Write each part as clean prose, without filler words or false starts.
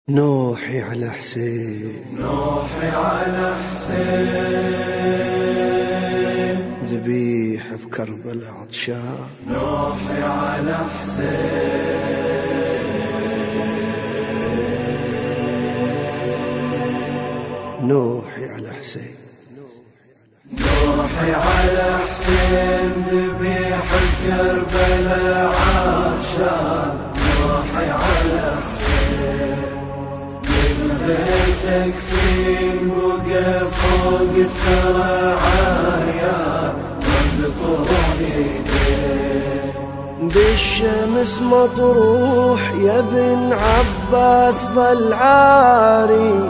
نوحي على حسين، نوحي على حسين، ذبيح بكربلاء عطشان. نوحي على حسين، نوحي على حسين، نوحي على حسين، ذبيح بكربلاء عطشان. نوحي على حسين، بيتك فين بقى فوق الثرى عريان، وبقرون ايديه بالشمس مطروح يا ابن عباس ظل عاري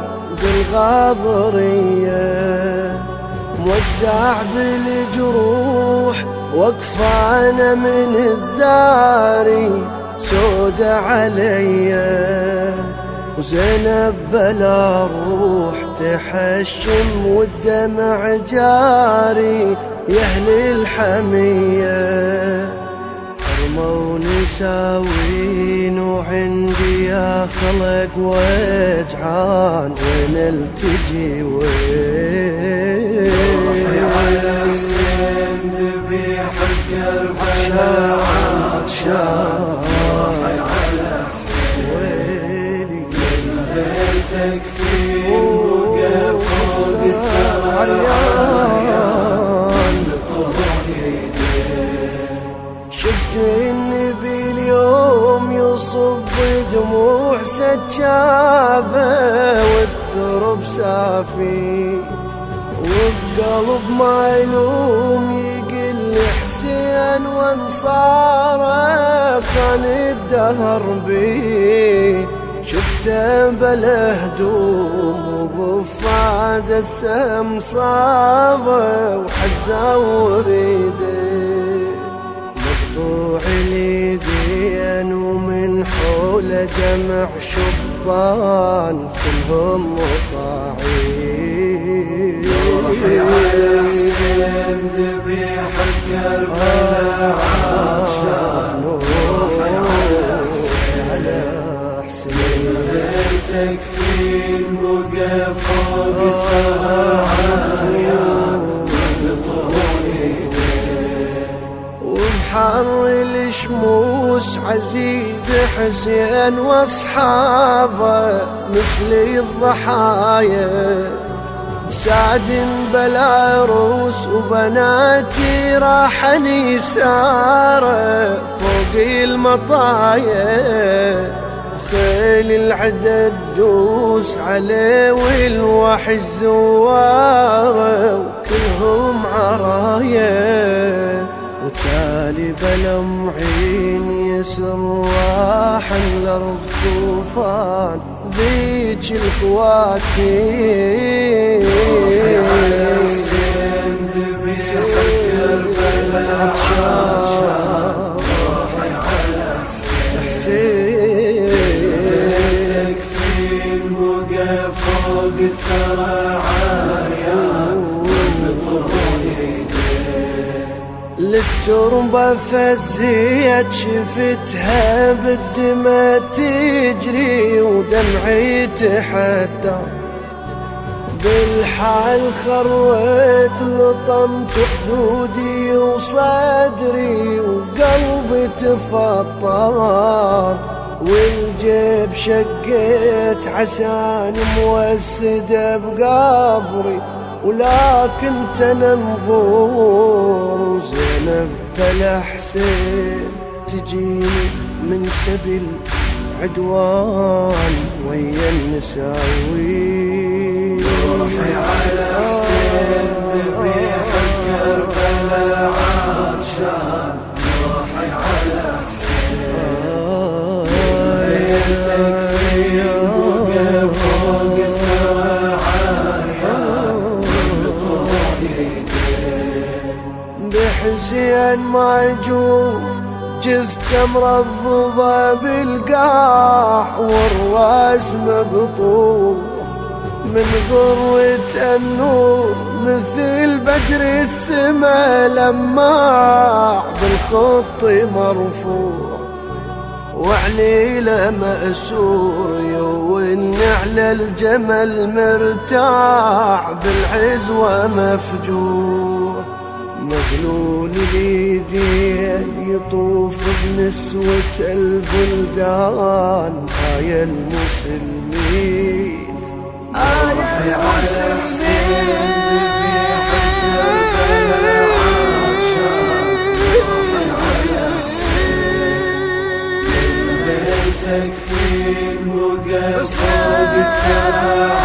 بالغاضرية، موزع بالجروح وقفانة من الزاري سودة عليا، وزينب بلا روح تحشم والدمع جاري يا أهل الحمية، حرموني ساوين وعندي يا خلق وجعان، وين التجي وين؟ نوحي على حسين، ذبيح بكربلاء عطشان. نوحي على حسين، بيتك فين بقى فوق الثرى عريان، بقرون ايديه شفت النبي اليوم يصب دموع سجابة والترب سافي، وبقلب معلوم يقل حسين وانصاره كان الدهر بيه، شفته بلهدوم وبفاد السم صابه وحزه وريده، مقطوع اليدين ومن حوله جمع شبان كلهم مطاعين. نوحي على حسين، ذبيح بكربلاء عطشان. نوحي على حسين، بيتك فين بقى فوق الثرى عريان، بقرون ايديه وبحر الشموس عزيز حسين واصحابه مثل الضحايا، سعد بلا روس وبناتي راحن يساره فوق المطايا، خيل العدد دوس عليه والوحي الزواره وكلهم عرايا، وتالي بلمعين يسرواح الأرض طوفان ذيك الخواتيم. نوحي على حسين، ذبيح بكربلاء عطشان. نوحي على حسين، بيتك فين بقى فوق الثرى عريان، وبقرون ايديه للتربة فزيت شفتها بالدمى تجري ودمعي تحدى، بالحال خرويت لطمت خدودي وصدري وقلبي تفطر، والجيب شقيت عسان موسدة بقبري، ولكن تننظور وزينب بلا حسين تجيني من سبيل عدوان ويا النساوين. نوحي على حسين، ذبيح بكربلاء عطشان. نوحي على حسين، بيتك فين بقى فوق الثرى عريان، بقرون ايديه بحسين معجون جثته مرضضة بالقاح والراس مقطوع، من ضروة النور مثل بدر السما لماع بالخط مرفوع، وعليله مأسور يون على الجمل مرتاع بالعزوة مفجوع مغلول اليدين يطوف بنسوة البلدان آية المسلمين آية المسلمين تكفي المقفى بالثرى